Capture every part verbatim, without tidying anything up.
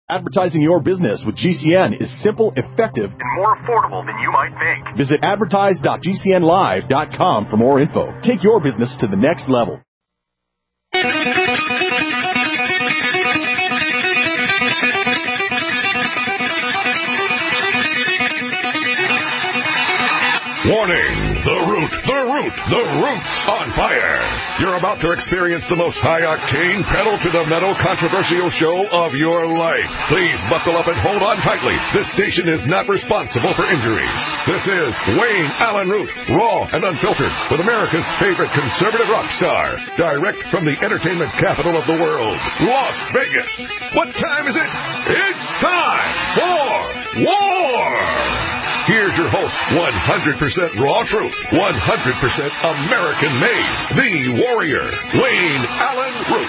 Advertising your business with G C N is simple, effective, and more affordable than you might think. Visit advertise dot g c n live dot com for more info. Take your business to the next level. Warning! The Root, the Root, the Root's on fire! You're about to experience the most high-octane, pedal-to-the-metal controversial show of your life. Please buckle up and hold on tightly. This station is not responsible for injuries. This is Wayne Allen Root, raw and unfiltered, with America's favorite conservative rock star. Direct from the entertainment capital of the world, Las Vegas. What time is it? It's time for war! Here's your host, one hundred percent raw truth, one hundred percent American-made, the warrior, Wayne Allen Root.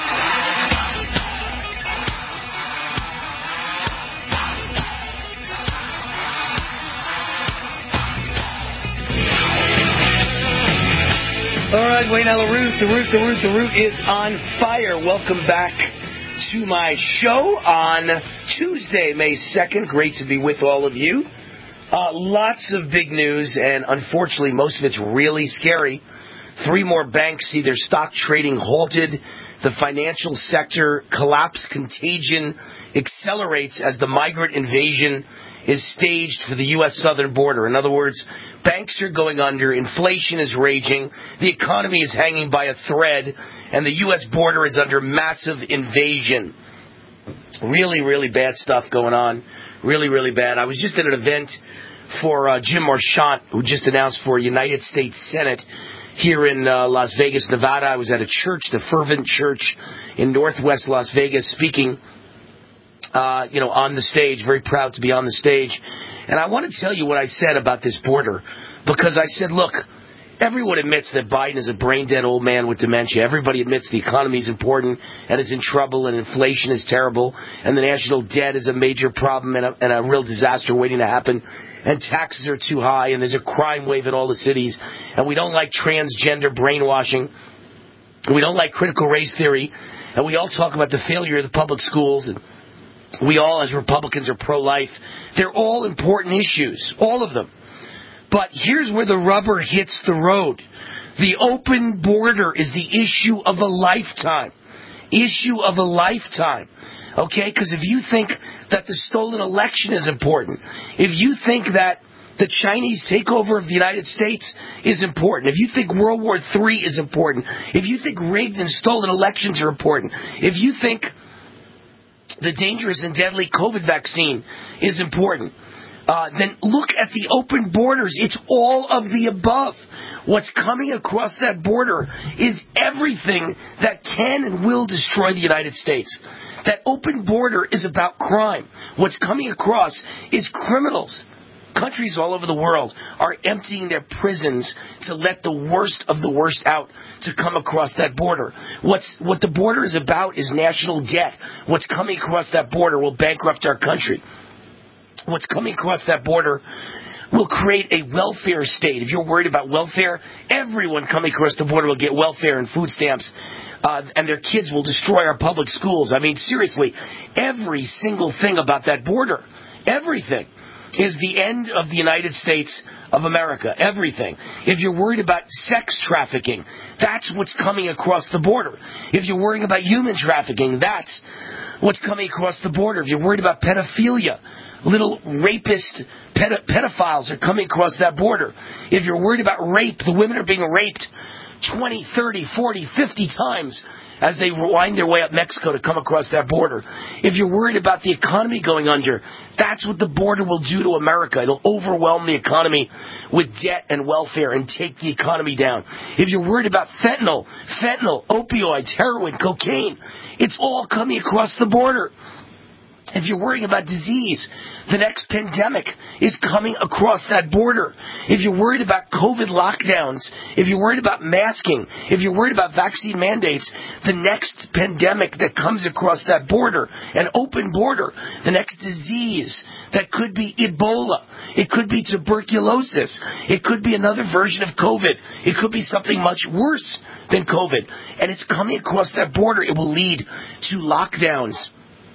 All right, Wayne Allen Root, the Root, the Root, the Root is on fire. Welcome back to my show on Tuesday, May second. Great to be with all of you. Uh, lots of big news, and unfortunately, most of it's really scary. Three more banks see their stock trading halted. The financial sector collapse contagion accelerates as the migrant invasion is staged for the U S southern border. In other words, banks are going under, inflation is raging, the economy is hanging by a thread, and the U S border is under massive invasion. Really, really bad stuff going on. Really, really bad. I was just at an event for uh, Jim Marchant, who just announced for United States Senate here in uh, Las Vegas, Nevada. I was at a church, the Fervent Church in Northwest Las Vegas, speaking, uh, you know, on the stage. Very proud to be on the stage. And I want to tell you what I said about this border, because I said, look, everyone admits that Biden is a brain-dead old man with dementia. Everybody admits the economy is important and is in trouble, and inflation is terrible, and the national debt is a major problem and a, and a real disaster waiting to happen, and taxes are too high, and there's a crime wave in all the cities, and we don't like transgender brainwashing, and we don't like critical race theory, and we all talk about the failure of the public schools, and we all, as Republicans, are pro-life. They're all important issues, all of them. But here's where the rubber hits the road. The open border is the issue of a lifetime. Issue of a lifetime. Okay? Because if you think that the stolen election is important, if you think that the Chinese takeover of the United States is important, if you think World War Three is important, if you think rigged and stolen elections are important, if you think the dangerous and deadly COVID vaccine is important, Uh, then look at the open borders. It's all of the above. What's coming across that border is everything that can and will destroy the United States. That open border is about crime. What's coming across is criminals. Countries all over the world are emptying their prisons to let the worst of the worst out to come across that border. What's, what the border is about is national debt. What's coming across that border will bankrupt our country. What's coming across that border will create a welfare state. If you're worried about welfare, everyone coming across the border will get welfare and food stamps, uh, and their kids will destroy our public schools. I mean, seriously, every single thing about that border, everything, is the end of the United States of America. Everything. If you're worried about sex trafficking, that's what's coming across the border. If you're worrying about human trafficking, that's what's coming across the border. If you're worried about pedophilia, little rapist ped- pedophiles are coming across that border. If you're worried about rape, the women are being raped twenty, thirty, forty, fifty times as they wind their way up Mexico to come across that border. If you're worried about the economy going under, that's what the border will do to America. It'll overwhelm the economy with debt and welfare and take the economy down. If you're worried about fentanyl, fentanyl, opioids, heroin, cocaine, it's all coming across the border. If you're worrying about disease, the next pandemic is coming across that border. If you're worried about COVID lockdowns, if you're worried about masking, if you're worried about vaccine mandates, the next pandemic that comes across that border, an open border, the next disease that could be Ebola, it could be tuberculosis, it could be another version of COVID, it could be something much worse than COVID, and it's coming across that border. It will lead to lockdowns.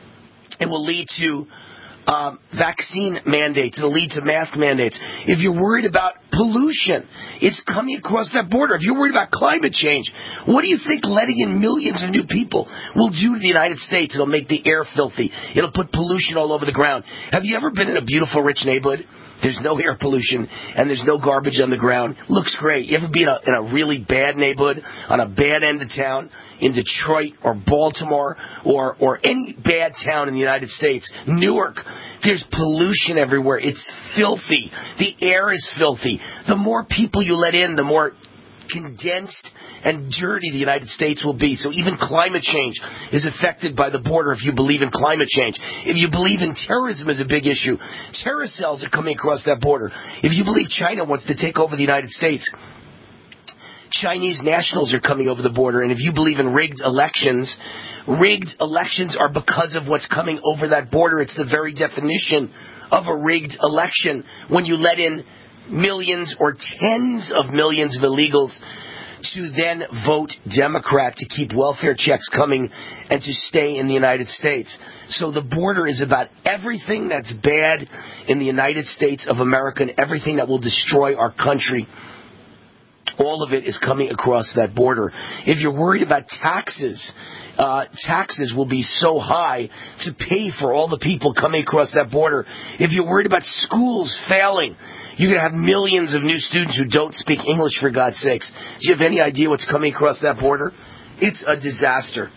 It will lead to um, vaccine mandates. It will lead to mask mandates. If you're worried about pollution, it's coming across that border. If you're worried about climate change, what do you think letting in millions of new people will do to the United States? It'll make the air filthy. It'll put pollution all over the ground. Have you ever been in a beautiful, rich neighborhood? There's no air pollution, and there's no garbage on the ground. Looks great. You ever be in a, in a really bad neighborhood, on a bad end of town, in Detroit or Baltimore or, or any bad town in the United States? Newark, there's pollution everywhere. It's filthy. The air is filthy. The more people you let in, the more condensed and dirty the United States will be. So even climate change is affected by the border if you believe in climate change. If you believe in terrorism is a big issue, terrorist cells are coming across that border. If you believe China wants to take over the United States, Chinese nationals are coming over the border. And if you believe in rigged elections, rigged elections are because of what's coming over that border. It's the very definition of a rigged election when you let in millions or tens of millions of illegals to then vote Democrat to keep welfare checks coming and to stay in the United States. So the border is about everything that's bad in the United States of America and everything that will destroy our country. All of it is coming across that border. If you're worried about taxes, uh, taxes will be so high to pay for all the people coming across that border. If you're worried about schools failing, you're going to have millions of new students who don't speak English, for God's sakes. Do you have any idea what's coming across that border? It's a disaster.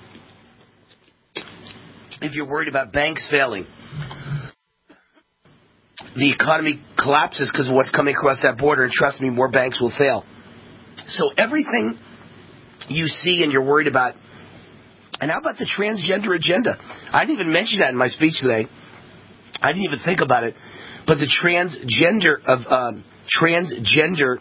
If you're worried about banks failing, the economy collapses because of what's coming across that border, and trust me, more banks will fail. So everything you see and you're worried about, and how about the transgender agenda? I didn't even mention that in my speech today. I didn't even think about it. But the transgender of um, transgender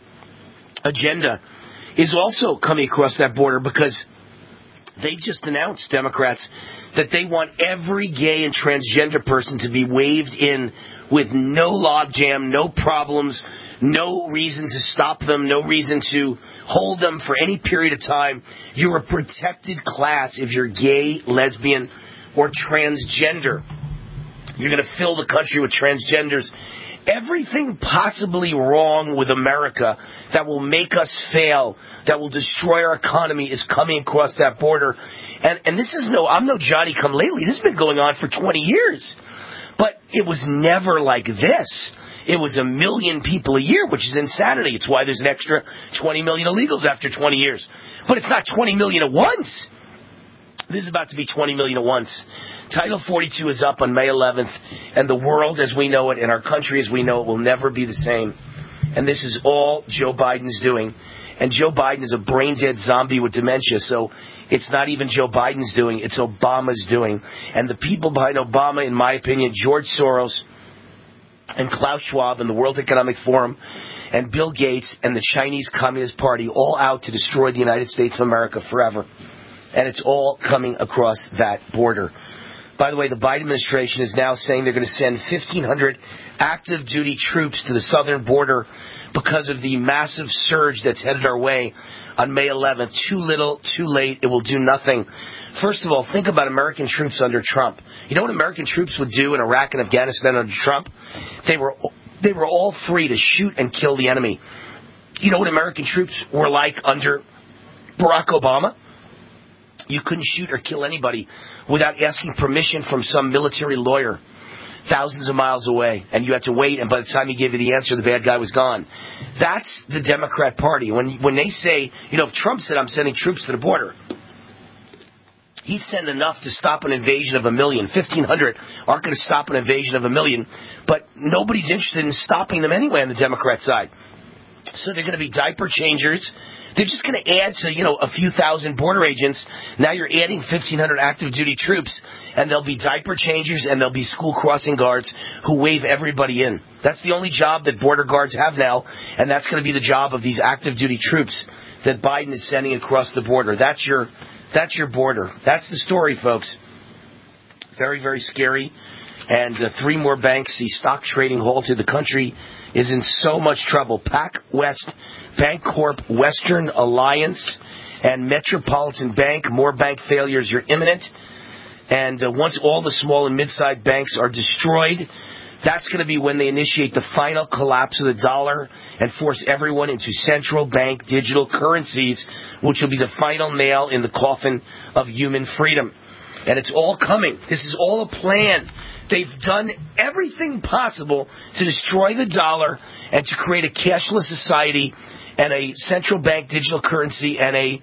agenda is also coming across that border because they just announced, Democrats, that they want every gay and transgender person to be waved in with no logjam, no problems, no reason to stop them, no reason to hold them for any period of time. You're a protected class if you're gay, lesbian, or transgender. You're going to fill the country with transgenders. Everything possibly wrong with America that will make us fail, that will destroy our economy, is coming across that border. And, and this is no, I'm no Johnny-come-lately. This has been going on for twenty years. But it was never like this. It was a million people a year, which is insanity. It's why there's an extra twenty million illegals after twenty years. But it's not twenty million at once. This is about to be twenty million at once. Title forty-two is up on May eleventh, and the world as we know it and our country as we know it will never be the same. And this is all Joe Biden's doing. And Joe Biden is a brain-dead zombie with dementia, so it's not even Joe Biden's doing, it's Obama's doing. And the people behind Obama, in my opinion, George Soros and Klaus Schwab and the World Economic Forum and Bill Gates and the Chinese Communist Party, all out to destroy the United States of America forever. And it's all coming across that border. By the way, the Biden administration is now saying they're going to send fifteen hundred active duty troops to the southern border because of the massive surge that's headed our way on May eleventh. Too little, too late. It will do nothing. First of all, think about American troops under Trump. You know what American troops would do in Iraq and Afghanistan under Trump? They were they were all free to shoot and kill the enemy. You know what American troops were like under Barack Obama? You couldn't shoot or kill anybody without asking permission from some military lawyer thousands of miles away, and you had to wait, and by the time he gave you the answer, the bad guy was gone. That's the Democrat Party. When when they say, you know, if Trump said, I'm sending troops to the border, he'd send enough to stop an invasion of a million. fifteen hundred aren't going to stop an invasion of a million, but nobody's interested in stopping them anyway on the Democrat side. So they're going to be diaper changers. They're just going to add to, you know, a few thousand border agents. Now you're adding fifteen hundred active duty troops, and they'll be diaper changers and there'll be school crossing guards who wave everybody in. That's the only job that border guards have now, and that's going to be the job of these active duty troops that Biden is sending across the border. That's your, that's your border. That's the story, folks. Very, very scary. And uh, three more banks see stock trading halted. The country is in so much trouble. PacWest, Bancorp, Western Alliance, and Metropolitan Bank. More bank failures are imminent. And uh, once all the small and mid-sized banks are destroyed, that's going to be when they initiate the final collapse of the dollar and force everyone into central bank digital currencies, which will be the final nail in the coffin of human freedom. And it's all coming. This is all a plan. They've done everything possible to destroy the dollar and to create a cashless society and a central bank digital currency and a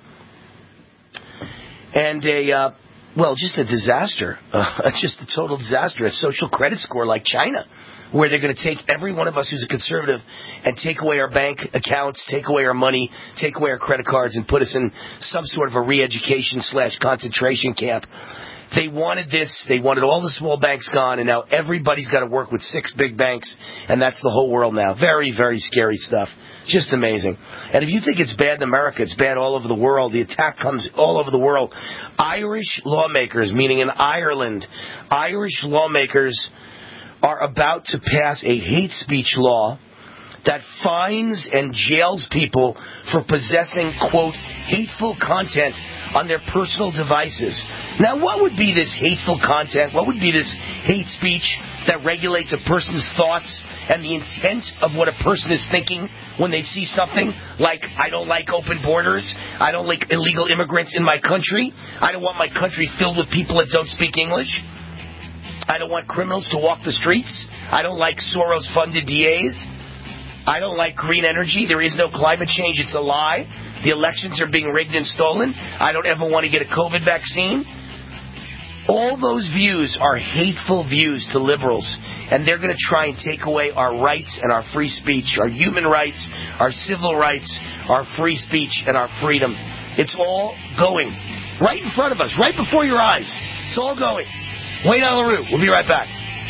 and a uh, well, just a disaster, uh, just a total disaster, a social credit score like China, where they're going to take every one of us who's a conservative and take away our bank accounts, take away our money, take away our credit cards, and put us in some sort of a re-education slash concentration camp. They wanted this. They wanted all the small banks gone, and now everybody's got to work with six big banks, and that's the whole world now. Very, very scary stuff. Just amazing. And if you think it's bad in America, it's bad all over the world. The attack comes all over the world. Irish lawmakers, meaning in Ireland, Irish lawmakers are about to pass a hate speech law that fines and jails people for possessing, quote, hateful content on their personal devices. Now, what would be this hateful content? What would be this hate speech that regulates a person's thoughts and the intent of what a person is thinking when they see something like, I don't like open borders, I don't like illegal immigrants in my country, I don't want my country filled with people that don't speak English, I don't want criminals to walk the streets, I don't like Soros-funded D As, I don't like green energy, there is no climate change, it's a lie, the elections are being rigged and stolen, I don't ever want to get a COVID vaccine. All those views are hateful views to liberals, and they're going to try and take away our rights and our free speech, our human rights, our civil rights, our free speech, and our freedom. It's all going right in front of us, right before your eyes. It's all going. Wayne Allyn Root. We'll be right back.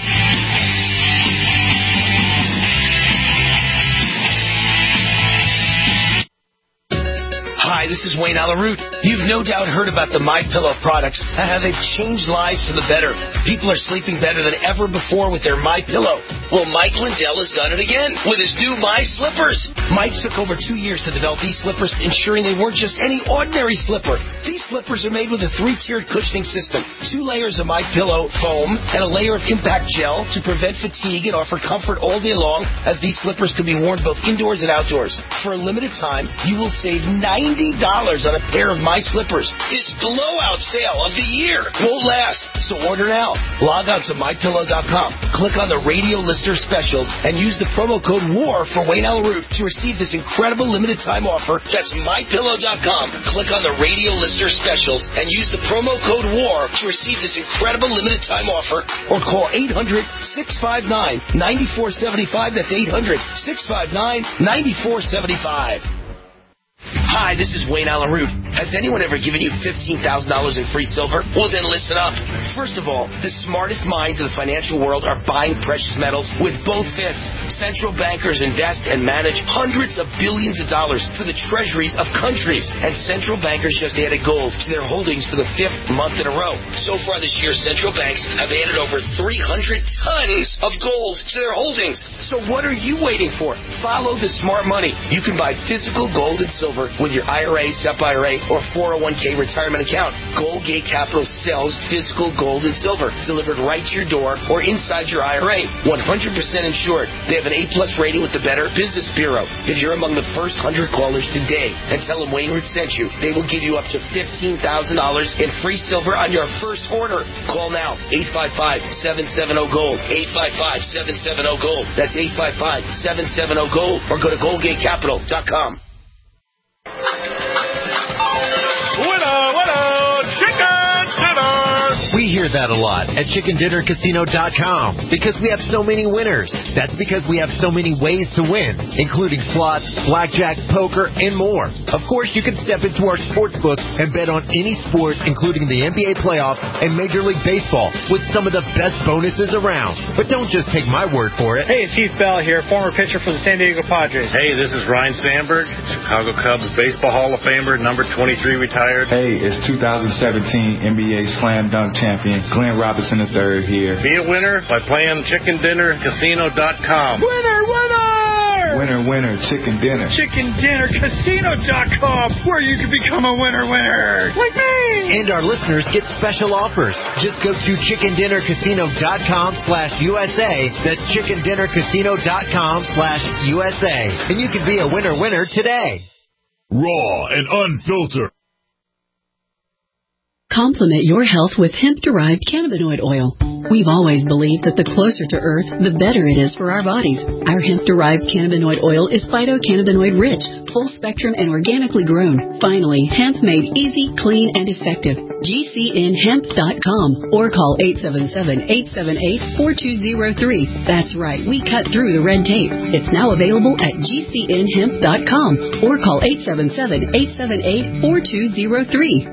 Hi, this is Wayne Allyn Root. You've no doubt heard about the MyPillow products and how they've changed lives for the better. People are sleeping better than ever before with their MyPillow. Well, Mike Lindell has done it again with his new My Slippers. Mike took over two years to develop these slippers, ensuring they weren't just any ordinary slipper. These slippers are made with a three-tiered cushioning system, two layers of MyPillow foam, and a layer of impact gel to prevent fatigue and offer comfort all day long, as these slippers can be worn both indoors and outdoors. For a limited time, you will save ninety dollars on a pair of My Slippers. This blowout sale of the year won't last, so order now. Log on to my pillow dot com, click on the radio listener specials, and use the promo code WAR for Wayne Allyn Root to receive this incredible limited time offer. That's my pillow dot com. Click on the radio listener specials and use the promo code WAR to receive this incredible limited time offer, or call eight hundred, six five nine, nine four seven five. That's eight hundred, six five nine, nine four seven five. Hi, this is Wayne Allyn Root. Has anyone ever given you fifteen thousand dollars in free silver? Well, then listen up. First of all, the smartest minds of the financial world are buying precious metals with both fists. Central bankers invest and manage hundreds of billions of dollars for the treasuries of countries. And central bankers just added gold to their holdings for the fifth month in a row. So far this year, central banks have added over three hundred tons of gold to their holdings. So what are you waiting for? Follow the smart money. You can buy physical gold and silver with your I R A, S E P I R A, or four oh one k retirement account. Goldgate Capital sells physical gold and silver delivered right to your door or inside your I R A. one hundred percent insured. They have an A plus rating with the Better Business Bureau. If you're among the first one hundred callers today and tell them Wayne Root sent you, they will give you up to fifteen thousand dollars in free silver on your first order. Call now, eight five five, seven seven zero, GOLD, eight five five, seven seven zero, GOLD. That's eight five five, seven seven zero, GOLD, or go to goldgate capital dot com. Winner, winner, chicken dinner! We hear that a lot at chicken dinner casino dot com because we have so many winners. That's because we have so many ways to win, including slots, blackjack, poker, and more. Of course, you can step into our sports book and bet on any sport, including the N B A playoffs and Major League Baseball, with some of the best bonuses around. But don't just take my word for it. Hey, it's Heath Bell here, former pitcher for the San Diego Padres. Hey, this is Ryan Sandberg, Chicago Cubs Baseball Hall of Famer, number twenty-three retired. Hey, it's two thousand seventeen N B A Slam Dunk champion, Glenn Robinson the third here. Be a winner by playing chicken dinner casino dot com. Winner, winner! winner, winner, chicken dinner. Chicken Dinner Casino dot com, where you can become a winner, winner. Like me. And our listeners get special offers. Just go to chicken dinner casino dot com slash U S A. That's chicken dinner casino dot com slash U S A. And you can be a winner, winner today. Raw and unfiltered. Complement your health with hemp-derived cannabinoid oil. We've always believed that the closer to Earth, the better it is for our bodies. Our hemp-derived cannabinoid oil is phytocannabinoid-rich, full-spectrum, and organically grown. Finally, hemp made easy, clean, and effective. G C N hemp dot com or call eight seven seven, eight seven eight, four two zero three. That's right, we cut through the red tape. It's now available at G C N hemp dot com or call eight seven seven, eight seven eight, four two zero three.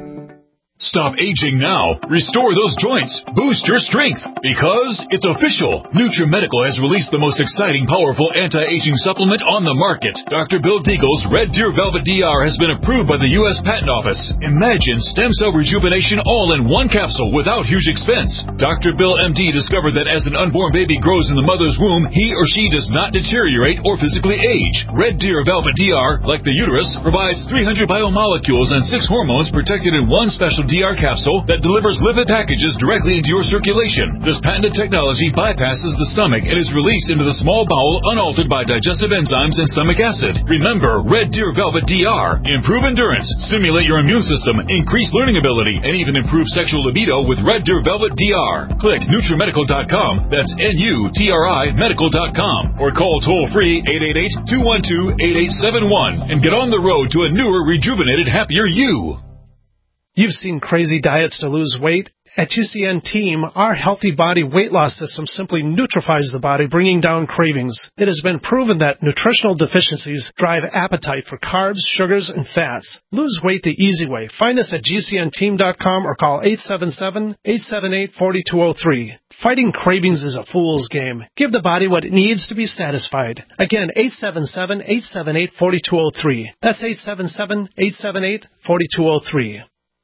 Stop aging now. Restore those joints. Boost your strength. Because it's official. NutriMedical has released the most exciting, powerful anti-aging supplement on the market. Doctor Bill Deagle's Red Deer Velvet D R has been approved by the U S Patent Office. Imagine stem cell rejuvenation all in one capsule without huge expense. Doctor Bill M D discovered that as an unborn baby grows in the mother's womb, he or she does not deteriorate or physically age. Red Deer Velvet D R, like the uterus, provides three hundred biomolecules and six hormones protected in one special D R capsule that delivers lipid packages directly into your circulation. This patented technology bypasses the stomach and is released into the small bowel unaltered by digestive enzymes and stomach acid. Remember, Red Deer Velvet D R. Improve endurance, stimulate your immune system, increase learning ability, and even improve sexual libido with Red Deer Velvet D R. Click NutriMedical dot com, that's N U T R I medical dot com, or call toll-free eight eight eight, two one two, eight eight seven one and get on the road to a newer, rejuvenated, happier you. You've seen crazy diets to lose weight. At G C N Team, our healthy body weight loss system simply neutralizes the body, bringing down cravings. It has been proven that nutritional deficiencies drive appetite for carbs, sugars, and fats. Lose weight the easy way. Find us at G C N team dot com or call eight seven seven, eight seven eight, four two zero three. Fighting cravings is a fool's game. Give the body what it needs to be satisfied. Again, eight seven seven, eight seven eight, four two zero three. That's eight seven seven, eight seven eight, four two zero three.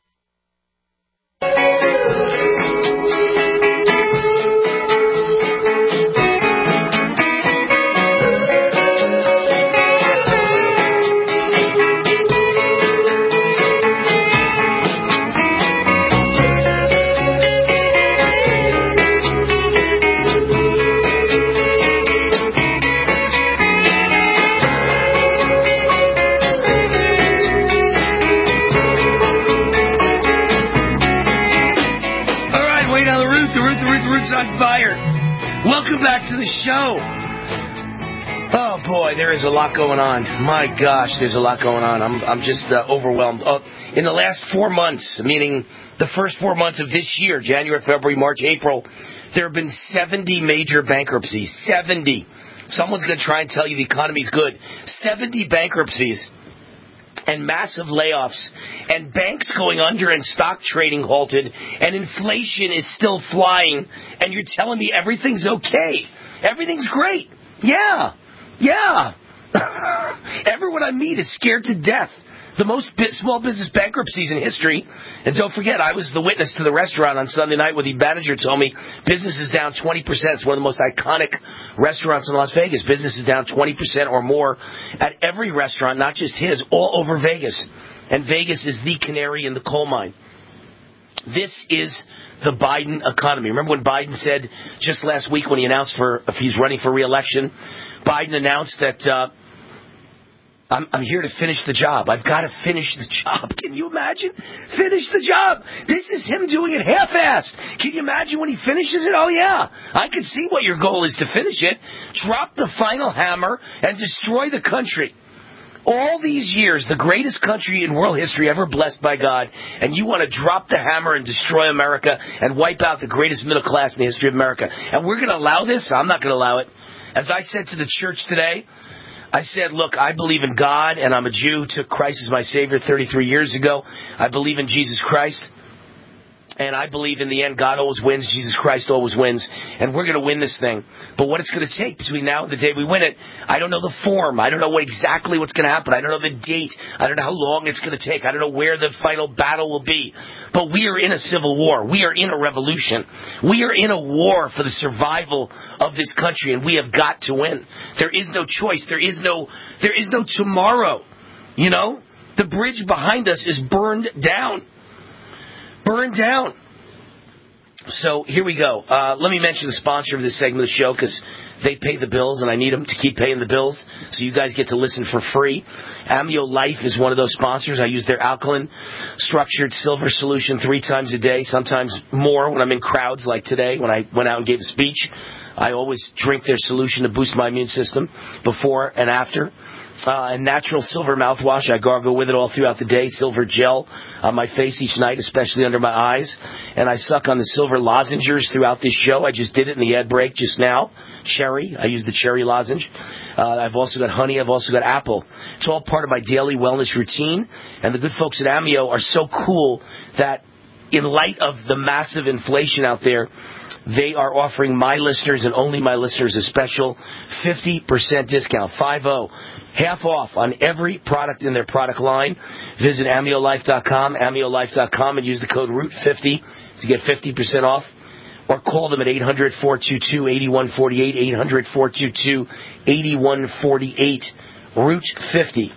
Welcome back to the show. Oh boy, there is a lot going on. My gosh, there's a lot going on. I'm I'm just uh, overwhelmed. Uh, in the last four months, meaning the first four months of this year, January, February, March, April, there have been seventy major bankruptcies. seventy. Someone's going to try and tell you the economy's good. seventy bankruptcies. And massive layoffs, and banks going under and stock trading halted, and inflation is still flying, and you're telling me everything's okay. Everything's great. Yeah. Yeah. Everyone I meet is scared to death. The most small business bankruptcies in history. And don't forget, I was the witness to the restaurant on Sunday night where the manager told me business is down twenty percent. It's one of the most iconic restaurants in Las Vegas. Business is down twenty percent or more at every restaurant, not just his, all over Vegas. And Vegas is the canary in the coal mine. This is the Biden economy. Remember when Biden said just last week when he announced for if he's running for re-election, Biden announced that uh, I'm, I'm here to finish the job. I've got to finish the job. Can you imagine? Finish the job. This is him doing it half-assed. Can you imagine when he finishes it? Oh, yeah. I can see what your goal is to finish it. Drop the final hammer and destroy the country. All these years, the greatest country in world history ever blessed by God, and you want to drop the hammer and destroy America and wipe out the greatest middle class in the history of America. And we're going to allow this? I'm not going to allow it. As I said to the church today, I said, look, I believe in God, and I'm a Jew, took Christ as my Savior thirty-three years ago. I believe in Jesus Christ. And I believe in the end, God always wins, Jesus Christ always wins, and we're going to win this thing. But what it's going to take between now and the day we win it, I don't know the form. I don't know what exactly what's going to happen. I don't know the date. I don't know how long it's going to take. I don't know where the final battle will be. But we are in a civil war. We are in a revolution. We are in a war for the survival of this country, and we have got to win. There is no choice. There is no, there is no tomorrow. You know? The bridge behind us is burned down. Burned down. So here we go. Uh, let me mention the sponsor of this segment of the show because they pay the bills and I need them to keep paying the bills so you guys get to listen for free. Amio Life is one of those sponsors. I use their alkaline structured silver solution three times a day, sometimes more when I'm in crowds like today when I went out and gave a speech. I always drink their solution to boost my immune system before and after. Uh, and natural silver mouthwash. I gargle with it all throughout the day. Silver gel on my face each night, especially under my eyes. And I suck on the silver lozenges throughout this show. I just did it in the ad break just now. Cherry. I use the cherry lozenge. Uh, I've also got honey. I've also got apple. It's all part of my daily wellness routine. And the good folks at Amio are so cool that in light of the massive inflation out there, they are offering my listeners and only my listeners a special fifty percent discount. five oh. Half off on every product in their product line. Visit amio life dot com, amio life dot com, and use the code root fifty to get fifty percent off. Or call them at eight hundred, four two two, eight one four eight, eight hundred, four two two, eight one four eight, root fifty.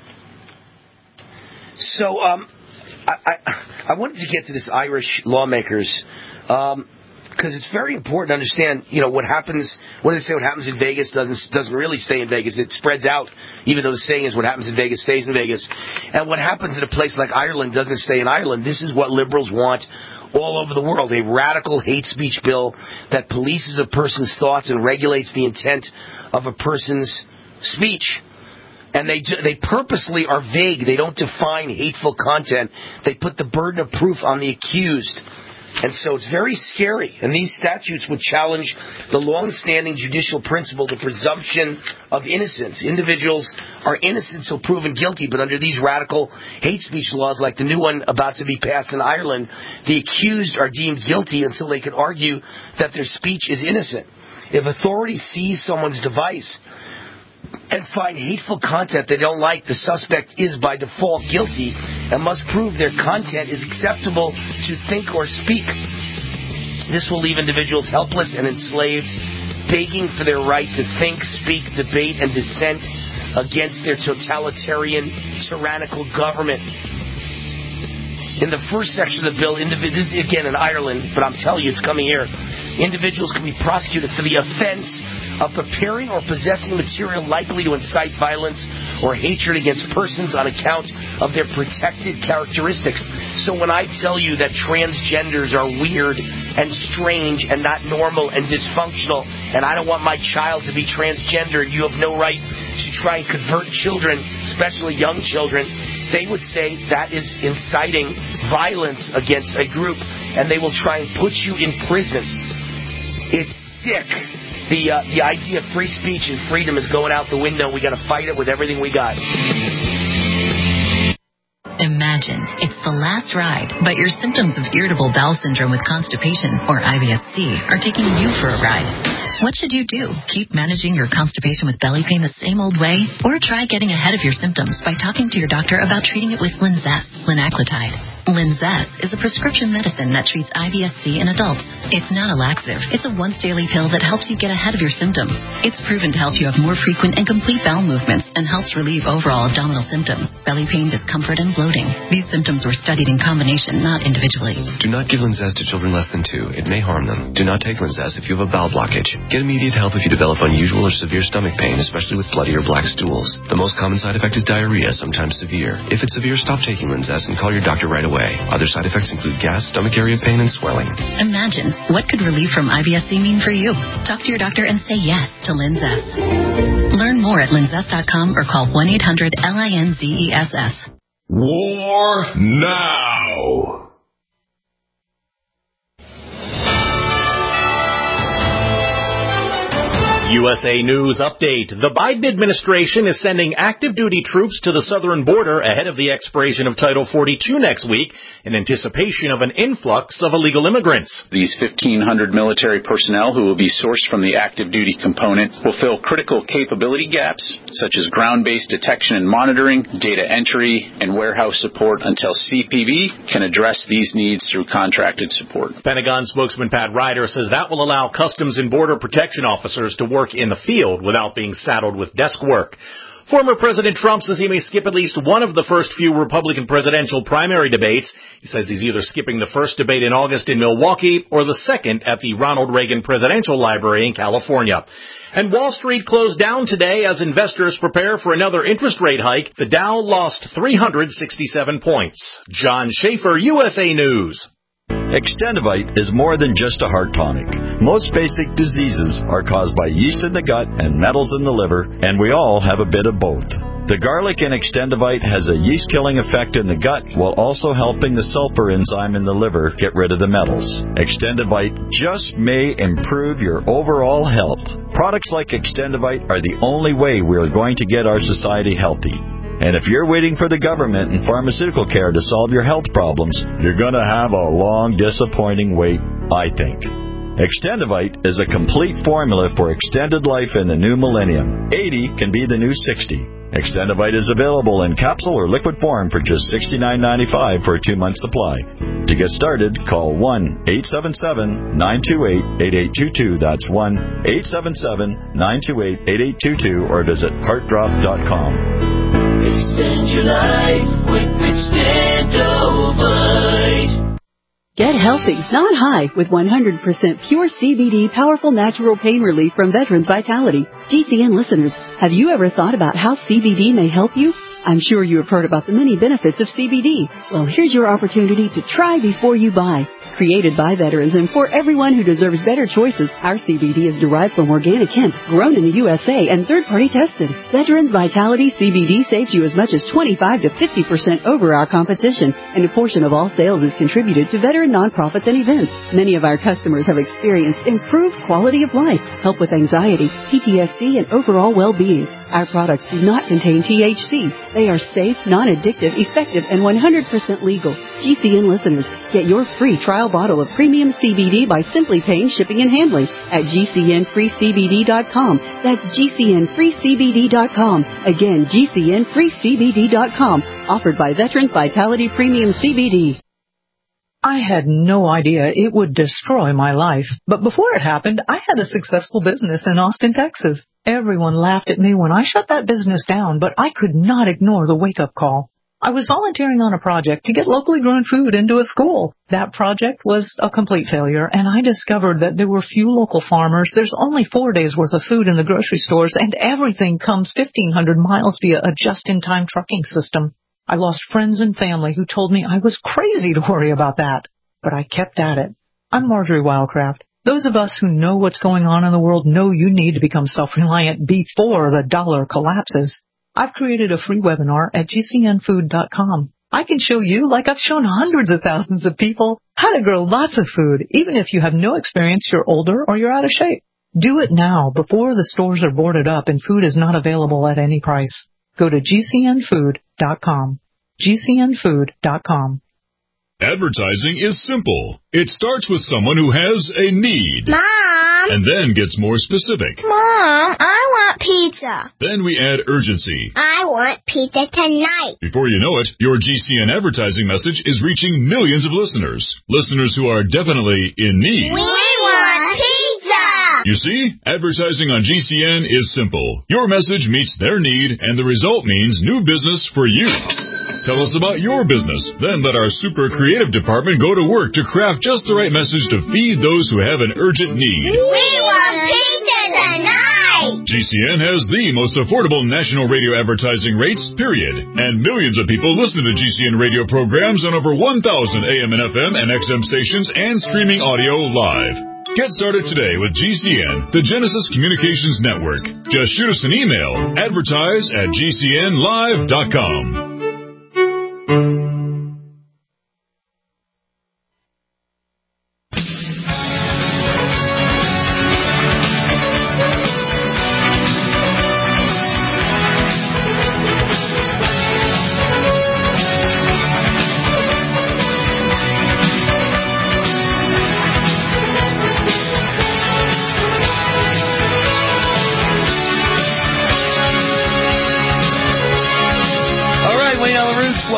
So, um, I, I, I wanted to get to this Irish lawmakers, um, because it's very important to understand, you know, what happens, what do they say, what happens in Vegas doesn't doesn't really stay in Vegas. It spreads out, even though the saying is what happens in Vegas stays in Vegas. And what happens in a place like Ireland doesn't stay in Ireland. This is what liberals want all over the world, a radical hate speech bill that polices a person's thoughts and regulates the intent of a person's speech. And they they purposely are vague. They don't define hateful content. They put the burden of proof on the accused. And so it's very scary. And these statutes would challenge the long-standing judicial principle, the presumption of innocence. Individuals are innocent until proven guilty, but under these radical hate speech laws, like the new one about to be passed in Ireland, the accused are deemed guilty until they can argue that their speech is innocent. If authorities seize someone's device and find hateful content they don't like, the suspect is by default guilty and must prove their content is acceptable to think or speak. This will leave individuals helpless and enslaved, begging for their right to think, speak, debate, and dissent against their totalitarian, tyrannical government. In the first section of the bill, indiv- this is again in Ireland, but I'm telling you it's coming here. Individuals can be prosecuted for the offense of preparing or possessing material likely to incite violence or hatred against persons on account of their protected characteristics. So when I tell you that transgenders are weird and strange and not normal and dysfunctional, and I don't want my child to be transgender, and you have no right to try and convert children, especially young children, they would say that is inciting violence against a group, and they will try and put you in prison. It's sick. The uh, the idea of free speech and freedom is going out the window. We got to fight it with everything we got. Imagine it's the last ride, but your symptoms of irritable bowel syndrome with constipation, or I B S C, are taking you for a ride. What should you do? Keep managing your constipation with belly pain the same old way? Or try getting ahead of your symptoms by talking to your doctor about treating it with Linzess, linaclotide. Linzess is a prescription medicine that treats I B S C in adults. It's not a laxative. It's a once-daily pill that helps you get ahead of your symptoms. It's proven to help you have more frequent and complete bowel movements and helps relieve overall abdominal symptoms, belly pain, discomfort, and bloating. These symptoms were studied in combination, not individually. Do not give Linzess to children less than two. It may harm them. Do not take Linzess if you have a bowel blockage. Get immediate help if you develop unusual or severe stomach pain, especially with bloody or black stools. The most common side effect is diarrhea, sometimes severe. If it's severe, stop taking Linzess and call your doctor right away. Other side effects include gas, stomach area pain, and swelling. Imagine, what could relief from I B S C mean for you? Talk to your doctor and say yes to Linzess. Learn more at linzess dot com or call one eight hundred L I N Z E S S. War now! U S A News Update. The Biden administration is sending active duty troops to the southern border ahead of the expiration of Title forty-two next week in anticipation of an influx of illegal immigrants. These fifteen hundred military personnel who will be sourced from the active duty component will fill critical capability gaps such as ground-based detection and monitoring, data entry, and warehouse support until C P B can address these needs through contracted support. Pentagon spokesman Pat Ryder says that will allow Customs and Border Protection officers to work in the field without being saddled with desk work. Former President Trump says he may skip at least one of the first few Republican presidential primary debates. He says he's either skipping the first debate in August in Milwaukee or the second at the Ronald Reagan Presidential Library in California. And Wall Street closed down today as investors prepare for another interest rate hike. The Dow lost three hundred sixty-seven points. John Schaefer, U S A News. Extendivite is more than just a heart tonic. Most basic diseases are caused by yeast in the gut and metals in the liver, and we all have a bit of both. The garlic in Extendivite has a yeast-killing effect in the gut while also helping the sulfur enzyme in the liver get rid of the metals. Extendivite just may improve your overall health. Products like Extendivite are the only way we are going to get our society healthy. And if you're waiting for the government and pharmaceutical care to solve your health problems, you're going to have a long, disappointing wait, I think. Extendivite is a complete formula for extended life in the new millennium. eighty can be the new sixty. Extendivite is available in capsule or liquid form for just sixty-nine ninety-five for a two-month supply. To get started, call one eight seven seven, nine two eight, eight eight two two. That's one eight seven seven, nine two eight, eight eight two two or visit heart drop dot com. Extend your life with Extendivite. Get healthy, not high, with one hundred percent pure C B D powerful natural pain relief from Veterans Vitality. G C N listeners, have you ever thought about how C B D may help you? I'm sure you have heard about the many benefits of C B D. Well, here's your opportunity to try before you buy. Created by veterans and for everyone who deserves better choices, our C B D is derived from organic hemp, grown in the U S A and third-party tested. Veterans Vitality C B D saves you as much as twenty-five to fifty percent over our competition, and a portion of all sales is contributed to veteran nonprofits and events. Many of our customers have experienced improved quality of life, help with anxiety, P T S D, and overall well-being. Our products do not contain T H C. They are safe, non-addictive, effective, and one hundred percent legal. G C N listeners, get your free trial bottle of premium C B D by simply paying shipping and handling at G C N free C B D dot com. That's G C N free C B D dot com. Again, G C N free C B D dot com. Offered by Veterans Vitality Premium C B D. I had no idea it would destroy my life. But before it happened, I had a successful business in Austin, Texas. Everyone laughed at me when I shut that business down, but I could not ignore the wake-up call. I was volunteering on a project to get locally grown food into a school. That project was a complete failure, and I discovered that there were few local farmers. There's only four days' worth of food in the grocery stores, and everything comes fifteen hundred miles via a just-in-time trucking system. I lost friends and family who told me I was crazy to worry about that, but I kept at it. I'm Marjorie Wildcraft. Those of us who know what's going on in the world know you need to become self-reliant before the dollar collapses. I've created a free webinar at G C N food dot com. I can show you, like I've shown hundreds of thousands of people, how to grow lots of food, even if you have no experience, you're older, or you're out of shape. Do it now before the stores are boarded up and food is not available at any price. Go to G C N food dot com. G C N food dot com. Advertising is simple. It starts with someone who has a need. Mom! And then gets more specific. Mom, I want pizza. Then we add urgency. I want pizza tonight. Before you know it, your G C N advertising message is reaching millions of listeners. Listeners who are definitely in need. We want pizza! You see, advertising on G C N is simple. Your message meets their need, and the result means new business for you. Tell us about your business. Then let our super creative department go to work to craft just the right message to feed those who have an urgent need. We want pizza tonight! G C N has the most affordable national radio advertising rates, period. And millions of people listen to G C N radio programs on over one thousand A M and F M and X M stations and streaming audio live. Get started today with G C N, the Genesis Communications Network. Just shoot us an email, advertise at G C N live dot com.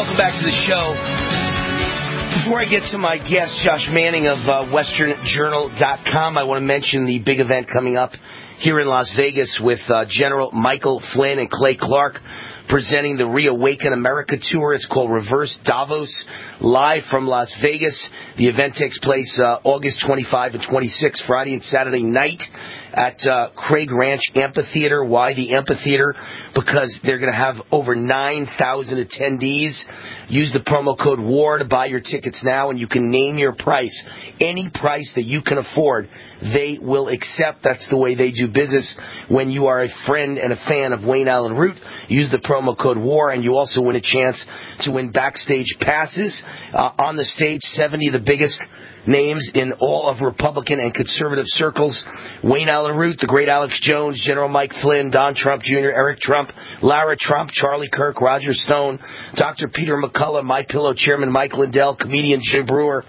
welcome back to the show. Before I get to my guest, Josh Manning of uh, Western Journal dot com, I want to mention the big event coming up here in Las Vegas with uh, General Michael Flynn and Clay Clark presenting the Reawaken America Tour. It's called Reverse Davos, live from Las Vegas. The event takes place uh, August twenty-fifth and twenty-sixth, Friday and Saturday night at uh, Craig Ranch Amphitheater. Why the amphitheater? Because they're going to have over nine thousand attendees. Use the promo code WAR to buy your tickets now, and you can name your price. Any price that you can afford, they will accept. That's the way they do business. When you are a friend and a fan of Wayne Allen Root, use the promo code WAR, and you also win a chance to win backstage passes. Uh, on the stage, seventy of the biggest names in all of Republican and conservative circles. Wayne Allen Root, the great Alex Jones, General Mike Flynn, Don Trump Junior, Eric Trump, Lara Trump, Charlie Kirk, Roger Stone, Doctor Peter McCullough, MyPillow Chairman Mike Lindell, comedian Jim Brewer,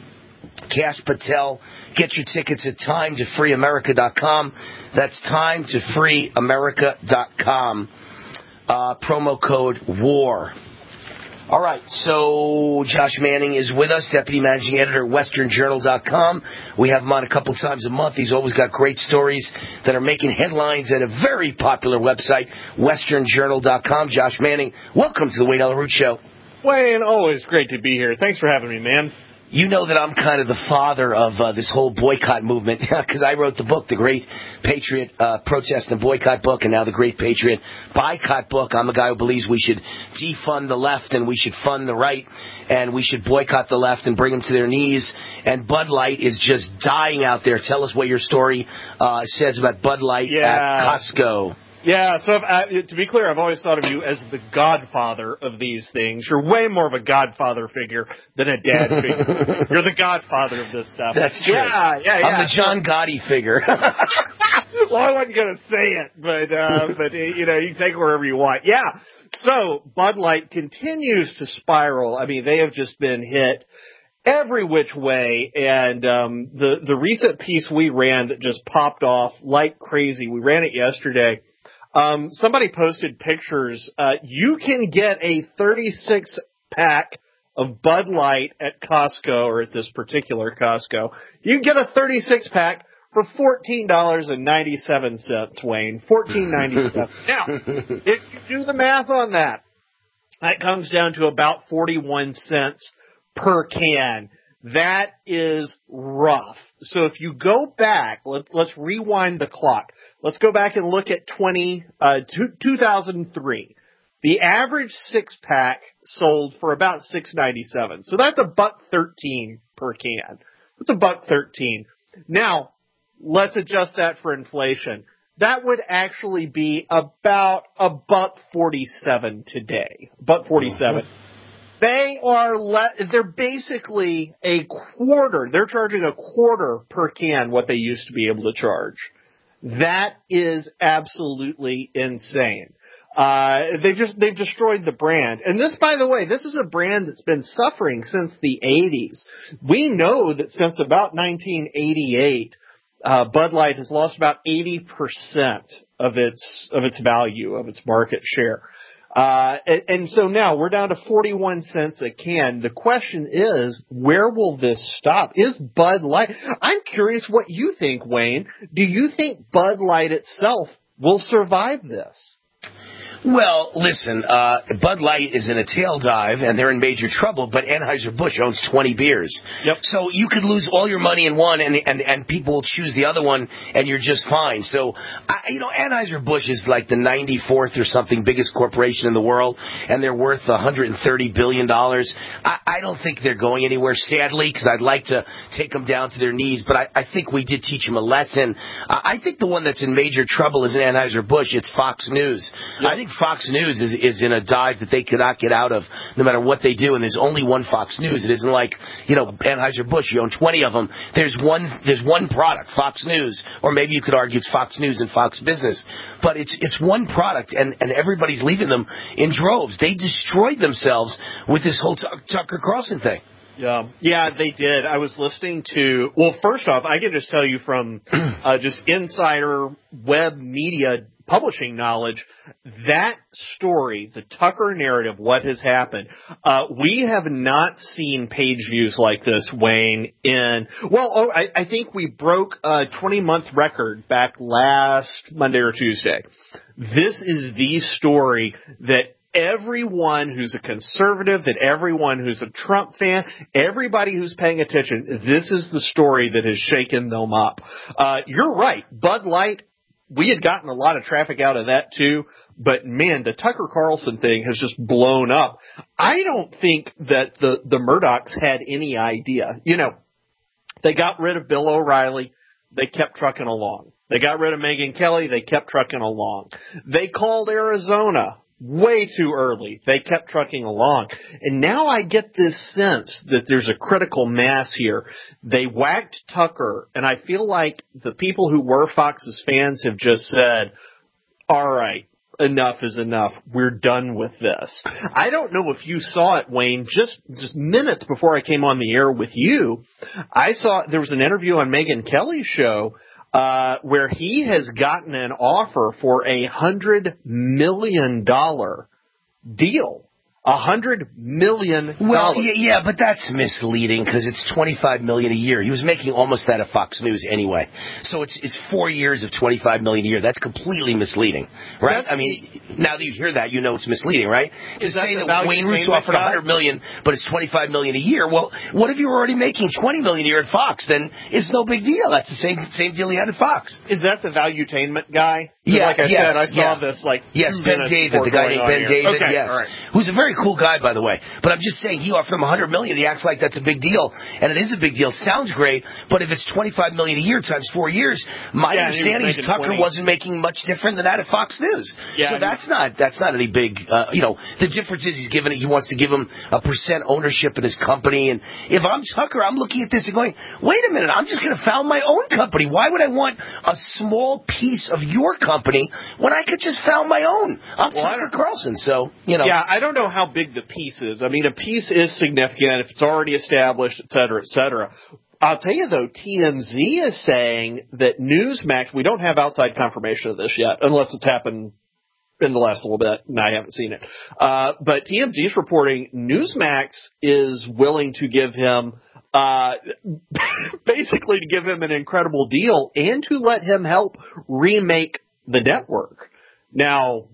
Kash Patel. Get your tickets at time to free america dot com. That's time to free america dot com. Uh, promo code WAR. All right, so Josh Manning is with us, Deputy Managing Editor at Western Journal dot com. We have him on a couple times a month. He's always got great stories that are making headlines at a very popular website, Western Journal dot com. Josh Manning, welcome to the Wayne Allen Root Show. Wayne, always great to be here. Thanks for having me, man. You know that I'm kind of the father of uh, this whole boycott movement because I wrote the book, The Great Patriot uh, Protest and Boycott Book, and now The Great Patriot Boycott Book. I'm a guy who believes we should defund the left and we should fund the right, and we should boycott the left and bring them to their knees. And Bud Light is just dying out there. Tell us what your story uh, says about Bud Light yeah. at Costco. Yeah, so if, uh, to be clear, I've always thought of you as the godfather of these things. You're way more of a godfather figure than a dad figure. You're the godfather of this stuff. That's true. Yeah, yeah, yeah. I'm the John Gotti figure. Well, I wasn't going to say it, but, uh, but you know, you can take it wherever you want. Yeah, so Bud Light continues to spiral. I mean, they have just been hit every which way, and um, the, the recent piece we ran that just popped off like crazy, we ran it yesterday. Um, somebody posted pictures. Uh, you can get a thirty-six pack of Bud Light at Costco, or at this particular Costco. You can get a thirty-six pack for fourteen dollars and ninety-seven cents, Wayne. fourteen ninety-seven. Now, if you do the math on that, that comes down to about forty-one cents per can. That is rough. So if you go back, let, let's rewind the clock. Let's go back and look at twenty, uh, two thousand three. The average six pack sold for about six ninety-seven. So that's a buck thirteen per can. That's a buck thirteen. Now, let's adjust that for inflation. That would actually be about a buck forty-seven today. Buck forty-seven. They are le- they're basically a quarter. They're charging a quarter per can what they used to be able to charge. That is absolutely insane. Uh, they've just, they've destroyed the brand. And this, by the way, this is a brand that's been suffering since the eighties. We know that since about nineteen eighty-eight, uh, Bud Light has lost about eighty percent of its, of its value, of its market share. Uh, and, and so now we're down to forty-one cents a can. The question is, where will this stop? Is Bud Light, I'm curious what you think, Wayne. Do you think Bud Light itself will survive this? Well, listen, uh, Bud Light is in a tail dive, and they're in major trouble, but Anheuser-Busch owns twenty beers. Yep. So you could lose all your money in one, and and, and people will choose the other one, and you're just fine. So, I, you know, Anheuser-Busch is like the ninety-fourth or something biggest corporation in the world, and they're worth one hundred thirty billion dollars. I, I don't think they're going anywhere, sadly, because I'd like to take them down to their knees, but I, I think we did teach them a lesson. Uh, I think the one that's in major trouble is Anheuser-Busch. It's Fox News. Yep. I think Fox News is, is in a dive that they cannot get out of no matter what they do, and there's only one Fox News. It isn't like, you know, Anheuser-Busch, you own twenty of them. There's one there's one product, Fox News, or maybe you could argue it's Fox News and Fox Business, but it's it's one product, and, and everybody's leaving them in droves. They destroyed themselves with this whole T- Tucker Carlson thing. Yeah, yeah, they did. I was listening to, well, first off, I can just tell you from uh, just insider web media publishing knowledge, that story, the Tucker narrative, what has happened, uh, we have not seen page views like this, Wayne, in, well, oh, I, I think we broke a twenty-month record back last Monday or Tuesday. This is the story that everyone who's a conservative, that everyone who's a Trump fan, everybody who's paying attention, this is the story that has shaken them up. Uh, you're right. Bud Light, we had gotten a lot of traffic out of that too, but man, the Tucker Carlson thing has just blown up. I don't think that the, the Murdochs had any idea. You know, they got rid of Bill O'Reilly. They kept trucking along. They got rid of Megyn Kelly. They kept trucking along. They called Arizona way too early. They kept trucking along. And now I get this sense that there's a critical mass here. They whacked Tucker, and I feel like the people who were Fox's fans have just said, all right, enough is enough. We're done with this. I don't know if you saw it, Wayne, just, just minutes before I came on the air with you. I saw there was an interview on Megyn Kelly's show Uh, where he has gotten an offer for a hundred million dollar deal. A hundred million dollars. Well, yeah, yeah, but that's misleading because it's twenty-five million a year. He was making almost that at Fox News anyway. So it's it's four years of twenty-five million a year. That's completely misleading, right? That's, I mean, now that you hear that, you know it's misleading, right? To say that, that Wayne Root's offered a hundred million, but it's twenty-five million a year. Well, what if you were already making twenty million a year at Fox? Then it's no big deal. That's the same same deal he had at Fox. Is that the valuetainment guy? Yeah, like I yes, said, I saw yeah. this like yes, Ben David, the guy named Ben here. David, okay, yes, all right. who's a very cool guy, by the way. But I'm just saying, he offered him a hundred million. He acts like that's a big deal, and it is a big deal. It sounds great, but if it's twenty-five million a year times four years, my yeah, understanding is Tucker twenty wasn't making much different than that at Fox News. Yeah, so that's not that's not any big. Uh, you know, the difference is he's giving it. He wants to give him a percent ownership in his company, and if I'm Tucker, I'm looking at this and going, wait a minute, I'm just going to found my own company. Why would I want a small piece of your company when I could just found my own? I'm well, Tucker Carlson, so, you know. Yeah, I don't know how big the piece is. I mean, a piece is significant if it's already established, et cetera, et cetera. I'll tell you, though, T M Z is saying that Newsmax, we don't have outside confirmation of this yet, unless it's happened in the last little bit, and I haven't seen it. Uh, but T M Z is reporting Newsmax is willing to give him Uh, basically to give him an incredible deal and to let him help remake the network. Now,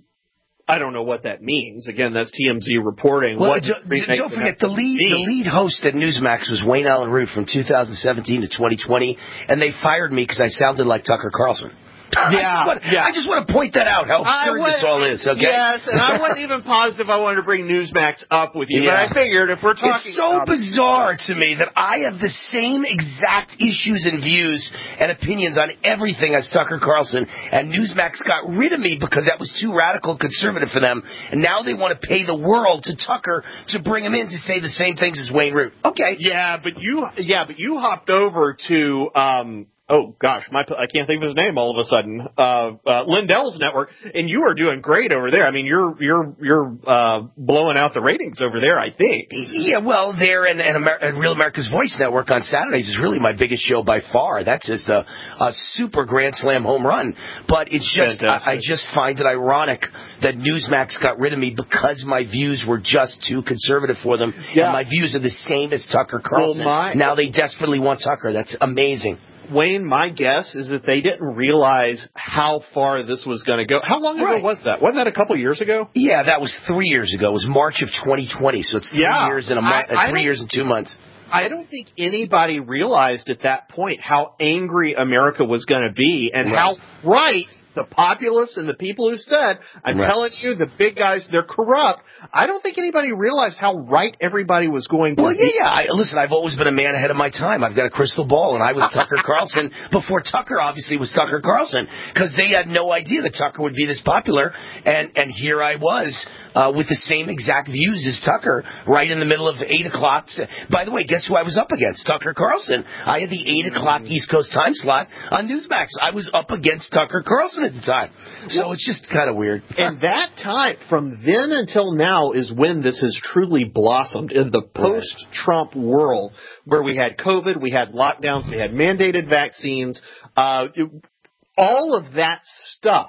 I don't know what that means. Again, that's T M Z reporting. Well, what don't, don't forget, the lead mean? the lead host at Newsmax was Wayne Allen Root from two thousand seventeen to twenty twenty, and they fired me because I sounded like Tucker Carlson. Yeah, I just, want, yeah. I just want to point that out, how absurd would, this all is, okay? Yes, and I wasn't even positive I wanted to bring Newsmax up with you, yeah. but I figured if we're talking... It's so about bizarre to me that I have the same exact issues and views and opinions on everything as Tucker Carlson, and Newsmax got rid of me because that was too radical conservative for them, and now they want to pay the world to Tucker to bring him in to say the same things as Wayne Root. Okay. Yeah, but you, yeah, but you hopped over to... um Oh gosh, my I can't think of his name all of a sudden. Uh, uh, Lindell's network, and you are doing great over there. I mean, you're you're you're uh, blowing out the ratings over there, I think. Yeah, well, there and and, Amer- and Real America's Voice Network on Saturdays is really my biggest show by far. That's just a, a super grand slam home run. But it's just I, I just find it ironic that Newsmax got rid of me because my views were just too conservative for them, yeah. and my views are the same as Tucker Carlson. Well, my- now they desperately want Tucker. That's amazing. Wayne, my guess is that they didn't realize how far this was going to go. How long right. ago was that? Wasn't that a couple years ago? Yeah, that was three years ago. It was March of twenty twenty, so it's three yeah. years and a month, I, I three years and two months. I don't think anybody realized at that point how angry America was going to be and right. how right the populace and the people who said, I'm right. telling you, the big guys, they're corrupt. I don't think anybody realized how right everybody was going to well, be. Well, yeah, yeah. I, listen, I've always been a man ahead of my time. I've got a crystal ball, and I was Tucker Carlson before Tucker obviously was Tucker Carlson, because they had no idea that Tucker would be this popular, and, and here I was uh, with the same exact views as Tucker, right in the middle of eight o'clock. By the way, guess who I was up against? Tucker Carlson. I had the eight o'clock East Coast time slot on Newsmax. I was up against Tucker Carlson at the time. So well, it's just kind of weird. And that time, from then until now, is when this has truly blossomed in the post-Trump world, where we had COVID, we had lockdowns, we had mandated vaccines. Uh, it, all of that stuff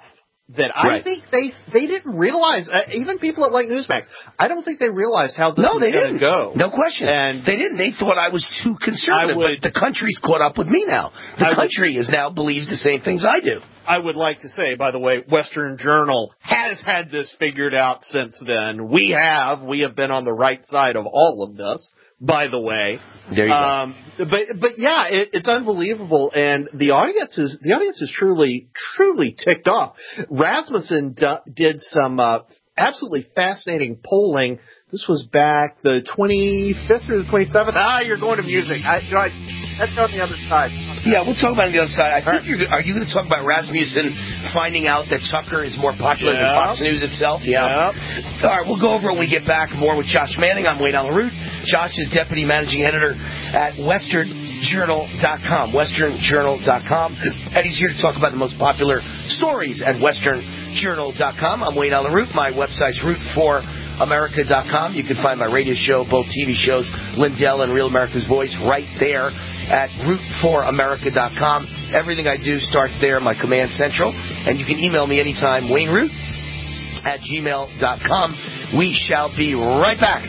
that I Right. think they they didn't realize. Uh, even people at like Newsmax, I don't think they realized how this No, was they going to didn't. go. No question. And they didn't. They thought I was too conservative. I would- but the country's caught up with me now. The I would- country is now believes the same things I do. I would like to say, by the way, Western Journal has had this figured out since then. We have. We have been on the right side of all of this, by the way. There you um, go. But, but yeah, it, it's unbelievable. And the audience is, the audience is truly, truly ticked off. Rasmussen d- did some, uh, absolutely fascinating polling. This was back the twenty-fifth or the twenty-seventh. Ah, you're going to music. I, you know, I, that's on the other side. Yeah, we'll talk about it on the other side. I think you're, are you going to talk about Rasmussen finding out that Tucker is more popular Yep. than Fox News itself? Yeah. Yep. All right, we'll go over it when we get back. More with Josh Manning. I'm Wayne Alaroot. Josh is deputy managing editor at Western Journal dot com. Western Journal dot com. And he's here to talk about the most popular stories at Western Journal dot com. I'm Wayne Alaroot. My website's root for America dot com. You can find my radio show, both T V shows, Lindell and Real America's Voice, right there at root for America dot com. Everything I do starts there, my command central. And you can email me anytime, Wayne Root at gmail dot com. We shall be right back.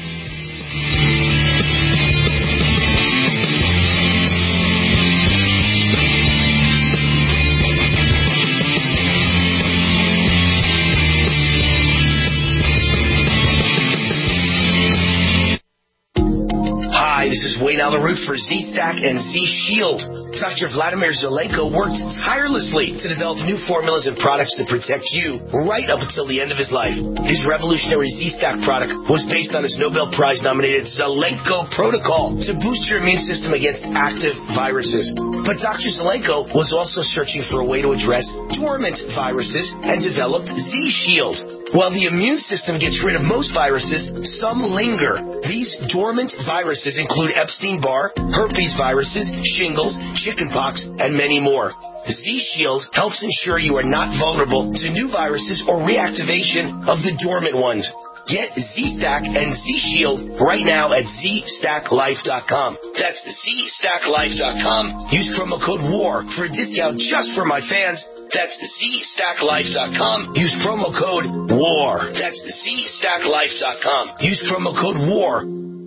Hi, this is Wayne Alaroot for Z-Stack and Z-Shield. Doctor Vladimir Zelenko worked tirelessly to develop new formulas and products that protect you right up until the end of his life. His revolutionary Z-Stack product was based on his Nobel Prize-nominated Zelenko protocol to boost your immune system against active viruses. But Doctor Zelenko was also searching for a way to address dormant viruses and developed Z-Shield. While the immune system gets rid of most viruses, some linger. These dormant viruses include Epstein-Barr, herpes viruses, shingles, chickenpox, and many more. Z-Shield helps ensure you are not vulnerable to new viruses or reactivation of the dormant ones. Get Z-Stack and Z-Shield right now at Z Stack Life dot com. That's Z Stack Life dot com. Use promo code WAR for a discount just for my fans. That's Z Stack Life dot com. Use promo code WAR. That's Z Stack Life dot com. Use promo code WAR.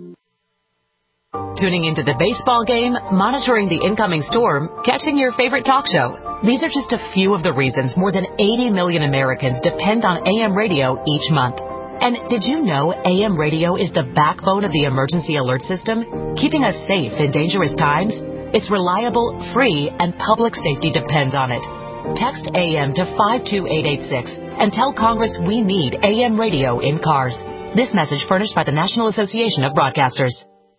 Tuning into the baseball game, monitoring the incoming storm, catching your favorite talk show. These are just a few of the reasons more than eighty million Americans depend on A M radio each month. And did you know A M radio is the backbone of the emergency alert system, keeping us safe in dangerous times? It's reliable, free, and public safety depends on it. Text A M to five two eight eight six and tell Congress we need A M radio in cars. This message furnished by the National Association of Broadcasters.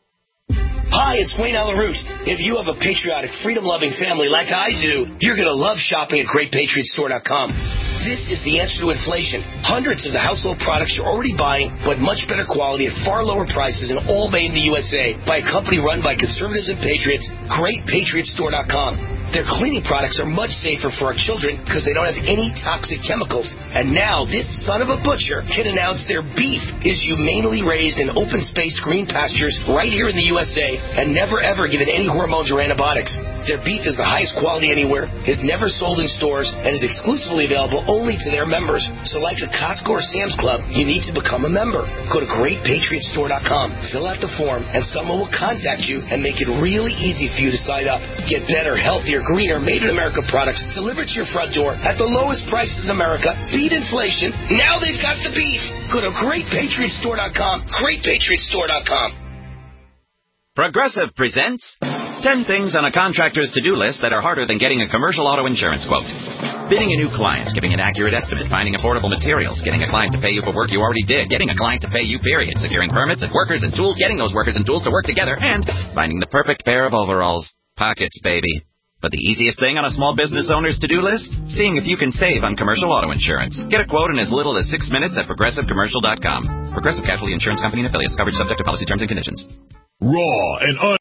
Hi, it's Wayne Alaroot. If you have a patriotic, freedom-loving family like I do, you're going to love shopping at Great Patriot Store dot com. This is the answer to inflation. Hundreds of the household products you're already buying, but much better quality at far lower prices and all made in the U S A by a company run by conservatives and patriots, Great Patriot Store dot com. Their cleaning products are much safer for our children because they don't have any toxic chemicals. And now this son of a butcher can announce their beef is humanely raised in open space green pastures right here in the U S A and never ever given any hormones or antibiotics. Their beef is the highest quality anywhere, is never sold in stores, and is exclusively available only to their members. So like a Costco or Sam's Club, you need to become a member. Go to Great Patriot Store dot com, fill out the form, and someone will contact you and make it really easy for you to sign up. Get better, healthier, greener, made-in-America products delivered to your front door at the lowest prices in America. Beat inflation. Now they've got the beef. Go to Great Patriot Store dot com, Great Patriot Store dot com. Progressive presents ten things on a contractor's to-do list that are harder than getting a commercial auto insurance quote. Bidding a new client, giving an accurate estimate, finding affordable materials, getting a client to pay you for work you already did, getting a client to pay you, period, securing permits and workers and tools, getting those workers and tools to work together, and finding the perfect pair of overalls. Pockets, baby. But the easiest thing on a small business owner's to-do list? Seeing if you can save on commercial auto insurance. Get a quote in as little as six minutes at Progressive Commercial dot com. Progressive Casualty Insurance Company and Affiliates. Coverage subject to policy terms and conditions. Raw and un...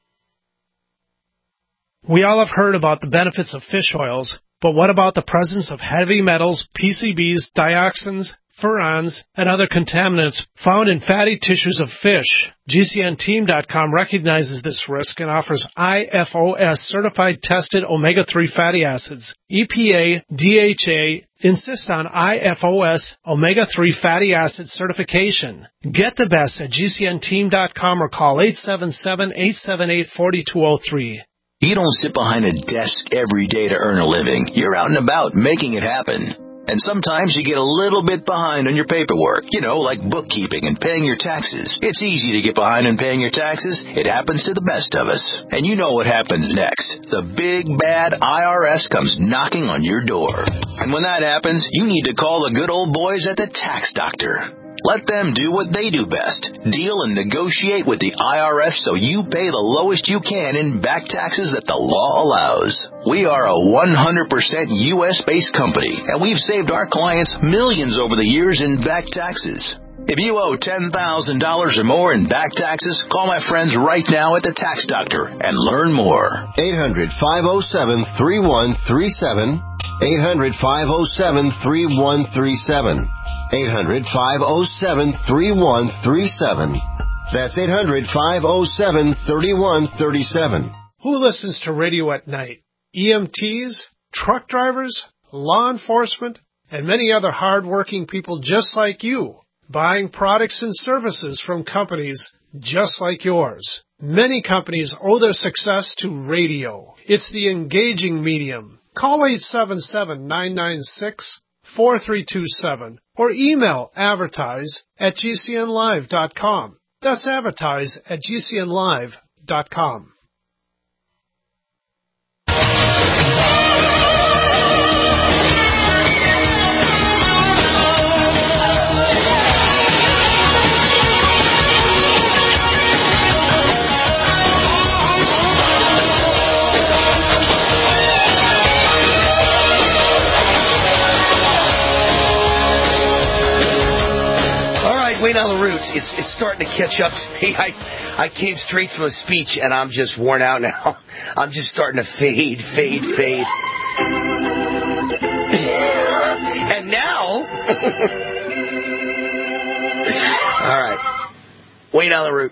We all have heard about the benefits of fish oils, but what about the presence of heavy metals, P C Bs, dioxins, furans, and other contaminants found in fatty tissues of fish. G C N team dot com recognizes this risk and offers I F O S certified tested omega three fatty acids. E P A, D H A insist on I F O S omega three fatty acid certification. Get the best at G C N team dot com or call eight seven seven, eight seven eight, four two zero three. You don't sit behind a desk every day to earn a living. You're out and about making it happen. And sometimes you get a little bit behind on your paperwork, you know, like bookkeeping and paying your taxes. It's easy to get behind on paying your taxes. It happens to the best of us. And you know what happens next. The big, bad I R S comes knocking on your door. And when that happens, you need to call the good old boys at the Tax Doctor. Let them do what they do best. Deal and negotiate with the I R S so you pay the lowest you can in back taxes that the law allows. We are a one hundred percent U S-based company, and we've saved our clients millions over the years in back taxes. If you owe ten thousand dollars or more in back taxes, call my friends right now at the Tax Doctor and learn more. eight hundred, five oh seven, three one three seven. eight hundred, five oh seven, three one three seven. eight hundred, five oh seven, three one three seven. That's eight hundred, five oh seven, three one three seven. Who listens to radio at night? E M Ts, truck drivers, law enforcement, and many other hard-working people just like you, buying products and services from companies just like yours. Many companies owe their success to radio. It's the engaging medium. Call eight seven seven, nine nine six, four three two seven or email advertise at G C N live dot com. That's advertise at G C N live dot com. Wayne on the Roots, it's it's starting to catch up to me. I I came straight from a speech, and I'm just worn out now. I'm just starting to fade, fade, fade. And now... All right. Wayne on the Root.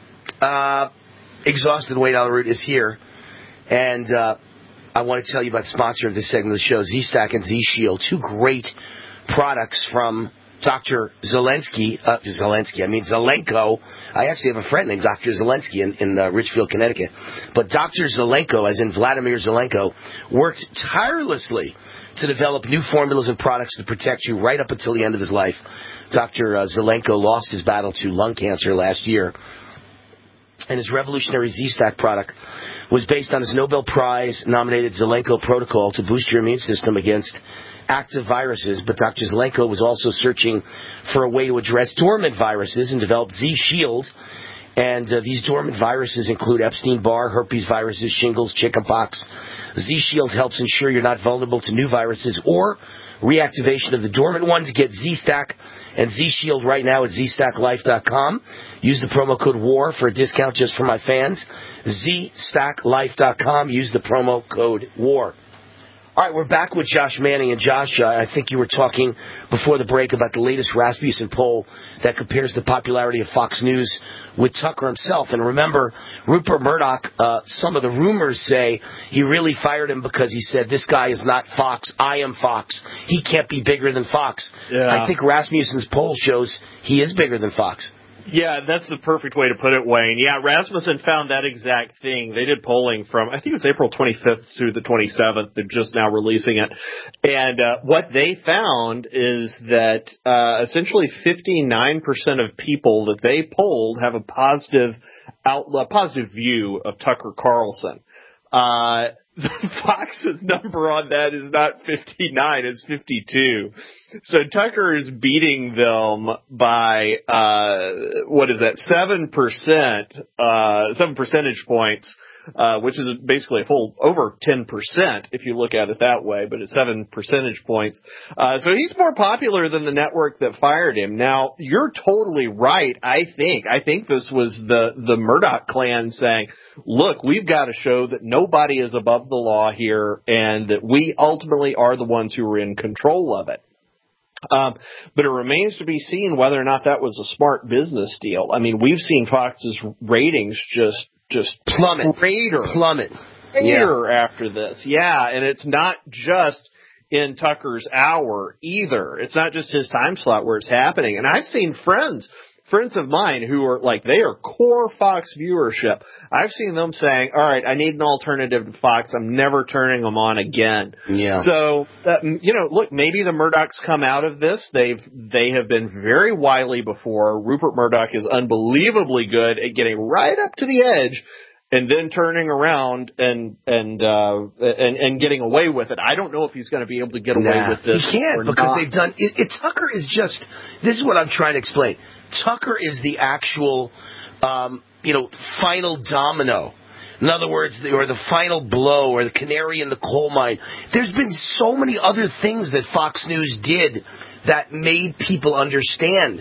Uh, exhausted Wayne on the Root is here. And uh, I want to tell you about the sponsor of this segment of the show, Z-Stack and Z-Shield, two great products from Doctor Zelensky, uh, Zelensky, I mean Zelenko. I actually have a friend named Doctor Zelensky in, in uh, Richfield, Connecticut. But Doctor Zelenko, as in Vladimir Zelenko, worked tirelessly to develop new formulas and products to protect you right up until the end of his life. Doctor Uh, Zelenko lost his battle to lung cancer last year. And his revolutionary Z-Stack product was based on his Nobel Prize-nominated Zelenko protocol to boost your immune system against active viruses, but Doctor Zelenko was also searching for a way to address dormant viruses and developed Z-Shield. And uh, these dormant viruses include Epstein-Barr, herpes viruses, shingles, chickenpox. Z-Shield helps ensure you're not vulnerable to new viruses or reactivation of the dormant ones. Get Z-Stack and Z-Shield right now at Z Stack Life dot com. Use the promo code WAR for a discount just for my fans. Z Stack Life dot com. Use the promo code WAR. All right, we're back with Josh Manning. And Josh, uh, I think you were talking before the break about the latest Rasmussen poll that compares the popularity of Fox News with Tucker himself. And remember, Rupert Murdoch, uh, some of the rumors say he really fired him because he said, this guy is not Fox, I am Fox. He can't be bigger than Fox. Yeah. I think Rasmussen's poll shows he is bigger than Fox. Yeah, that's the perfect way to put it, Wayne. Yeah, Rasmussen found that exact thing. They did polling from, I think it was April twenty-fifth through the twenty-seventh. They're just now releasing it. And uh, what they found is that uh, essentially fifty-nine percent of people that they polled have a positive outlook, positive view of Tucker Carlson. Uh, Fox's number on that is not fifty-nine, it's fifty-two. So Tucker is beating them by, uh, what is that, seven percent, uh, seven percentage points, uh, which is basically a full over ten percent if you look at it that way, but it's seven percentage points. Uh, so he's more popular than the network that fired him. Now, you're totally right, I think. I think this was the, the Murdoch clan saying, look, we've got to show that nobody is above the law here and that we ultimately are the ones who are in control of it. Um, but it remains to be seen whether or not that was a smart business deal. I mean, we've seen Fox's ratings just just plummet, crater, plummet, crater yeah. after this. Yeah, and it's not just in Tucker's hour either. It's not just his time slot where it's happening. And I've seen friends. Friends of mine who are like, they are core Fox viewership. I've seen them saying, all right, I need an alternative to Fox. I'm never turning them on again. Yeah. So, uh, you know, look, maybe the Murdochs come out of this. They've, they have been very wily before. Rupert Murdoch is unbelievably good at getting right up to the edge and then turning around and, and, uh, and, and getting away with it. I don't know if he's going to be able to get away nah, with this. He can't or because not. they've done it, it. Tucker is just, this is what I'm trying to explain. Tucker is the actual, um, you know, final domino. In other words, the, or the final blow, or the canary in the coal mine. There's been so many other things that Fox News did that made people understand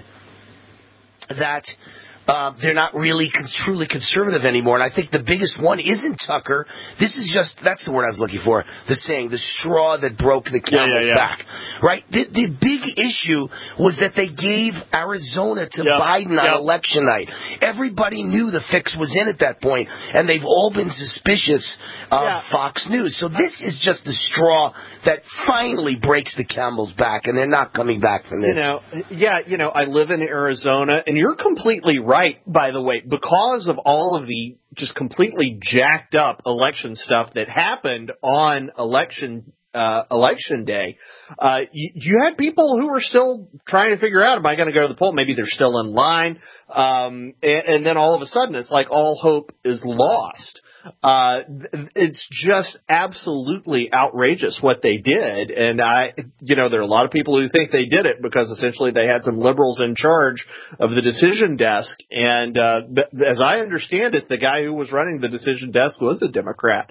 that uh, they're not really cons- truly conservative anymore. And I think the biggest one isn't Tucker. This is just, that's the word I was looking for, the saying, the straw that broke the camel's yeah, yeah, yeah. back. Right? The, the big issue was that they gave Arizona to yep. Biden on yep. election night. Everybody knew the fix was in at that point, and they've all been suspicious of yeah. Fox News. So this is just the straw that finally breaks the camel's back, and they're not coming back from this. You know, yeah, you know, I live in Arizona, and you're completely right, by the way, because of all of the just completely jacked up election stuff that happened on election uh, election day. Uh, you, you had people who were still trying to figure out, am I going to go to the poll? Maybe they're still in line. Um, and, and then all of a sudden it's like all hope is lost. Uh, it's just absolutely outrageous what they did. And I, you know, there are a lot of people who think they did it because essentially they had some liberals in charge of the decision desk. And, uh, as I understand it, the guy who was running the decision desk was a Democrat,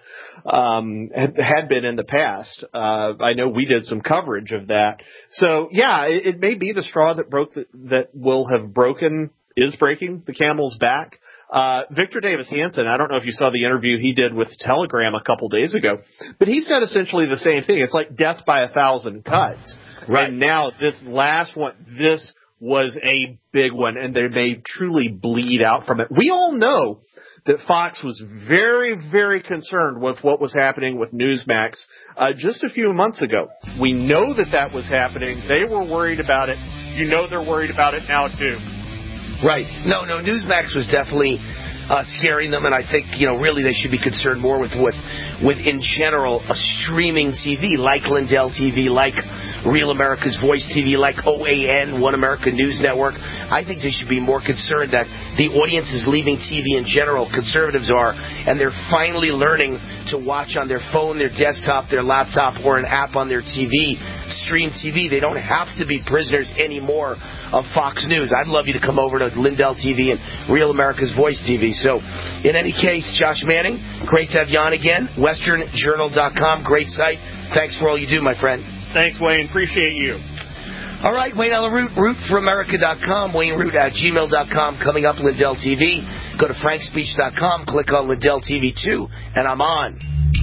um, had, had been in the past. Uh, I know we did some coverage of that. So yeah, it, it may be the straw that broke the, that will have broken, is breaking the camel's back. Uh, Victor Davis Hanson, I don't know if you saw the interview he did with Telegram a couple days ago, but he said essentially the same thing. It's like death by a thousand cuts. Right. And now this last one, this was a big one, and they may truly bleed out from it. We all know that Fox was very, very concerned with what was happening with Newsmax uh, just a few months ago. We know that that was happening. They were worried about it. You know they're worried about it now, too. Right. No, no, Newsmax was definitely uh, scaring them, and I think, you know, really they should be concerned more with what, with in general, a streaming T V like Lindell T V, like Real America's Voice T V, like O A N, One America News Network. I think they should be more concerned that the audience is leaving T V in general, conservatives are, and they're finally learning to watch on their phone, their desktop, their laptop, or an app on their T V, stream T V. They don't have to be prisoners anymore of Fox News. I'd love you to come over to Lindell T V and Real America's Voice T V. So, in any case, Josh Manning, great to have you on again. Western Journal dot com, great site. Thanks for all you do, my friend. Thanks, Wayne. Appreciate you. All right, Wayne Ella-Root, root for america dot com, Wayne Root at gmail dot com. Coming up, Lindell T V. Go to frank speech dot com, click on Lindell T V two, and I'm on.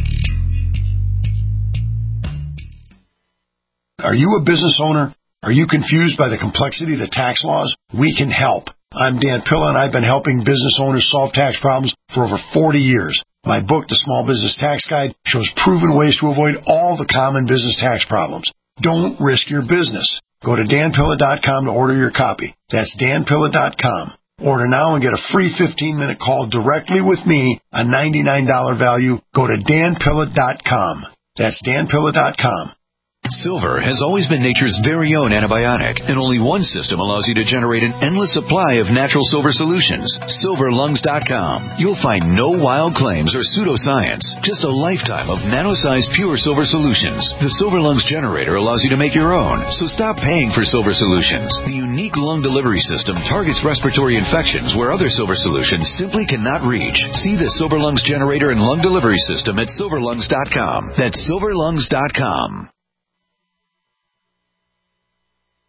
Are you a business owner? Are you confused by the complexity of the tax laws? We can help. I'm Dan Pilla, and I've been helping business owners solve tax problems for over forty years. My book, The Small Business Tax Guide, shows proven ways to avoid all the common business tax problems. Don't risk your business. Go to dan pilla dot com to order your copy. That's dan pilla dot com. Order now and get a free fifteen-minute call directly with me, a ninety-nine dollars value. Go to dan pilla dot com. That's dan pilla dot com. Silver has always been nature's very own antibiotic, and only one system allows you to generate an endless supply of natural silver solutions. silver lungs dot com. You'll find no wild claims or pseudoscience, just a lifetime of nano-sized pure silver solutions. The Silver Lungs generator allows you to make your own, so stop paying for silver solutions. The unique lung delivery system targets respiratory infections where other silver solutions simply cannot reach. See the Silver Lungs generator and lung delivery system at silver lungs dot com. That's silver lungs dot com.